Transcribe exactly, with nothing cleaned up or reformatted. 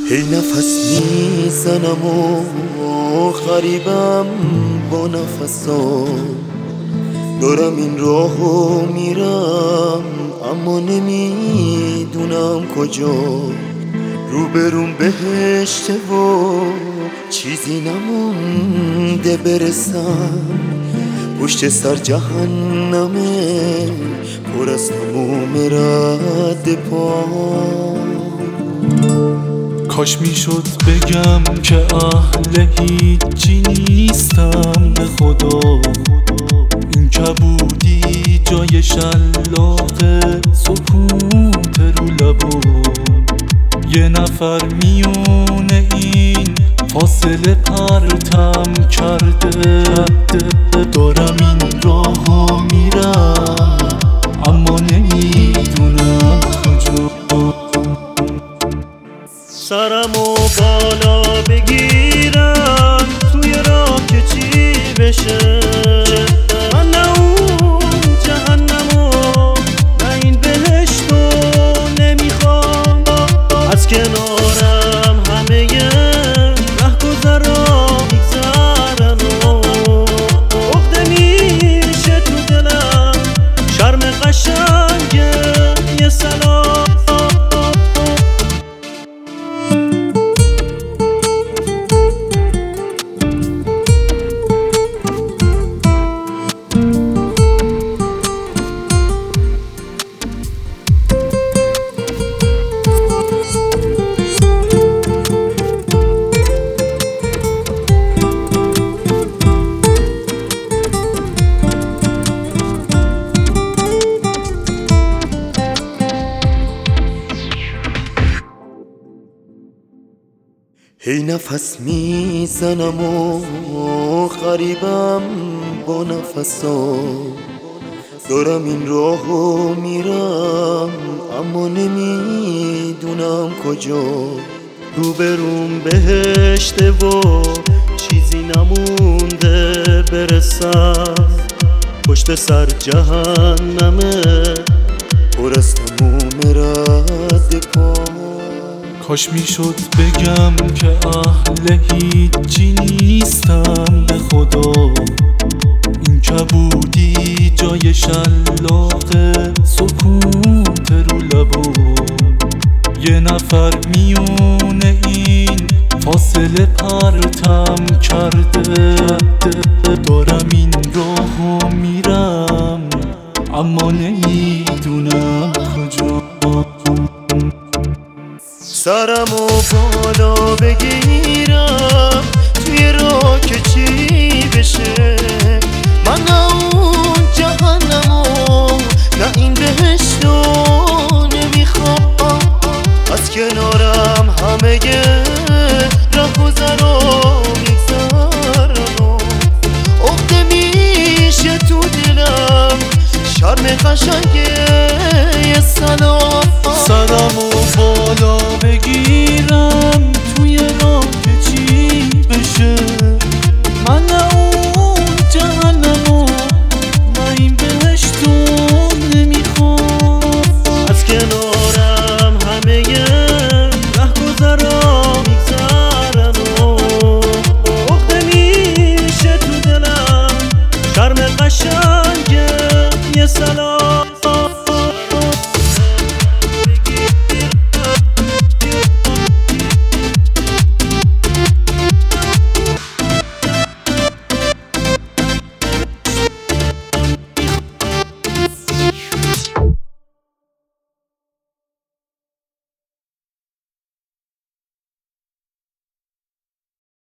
هی نفس میزنم و غریبم با نفسا، دارم این راهو میرم اما نمیدونم کجا. روبروم بهشته و چیزی نمونده برسم، پشت سر جهنمه پر از تموم رد پا. کاش میشد بگم که اهل هیچی نیستم به خدا، این کبودی جای شلاق سکوت رو لبا. یه نفر میونه این فاصله پرتم کرده، دارم این راهو میرم اما نمیدونم کجا. سرمو بالا بگیرم توی راه که چی بشه، من نه اون جهنمو نه این بهشتو نمیخوام. از کنارم همه رهگذرا میگذرن و عقده میشه تو دلم، شرم قشنگه یه سلام. هی نفس میزنم و غریبم با نفسا، دارم این راهو میرم اما نمیدونم کجا. روبروم بهشته و چیزی نمونده برسم، پشت سر جهنمه پر از تموم رد پا. کاش میشد بگم که اهل هیچی نیستم به خدا، این کبودی جای شلاق سکوت رو لبا. یه نفر میونه این فاصله پرتم کرده، دارم این راهو میرم اما نمیدونم کجا. سرمو بالا بگیرم توی راه که چی بشه، من نه اون جهنمو نه این بهشتو نمیخوام. از کنارم همه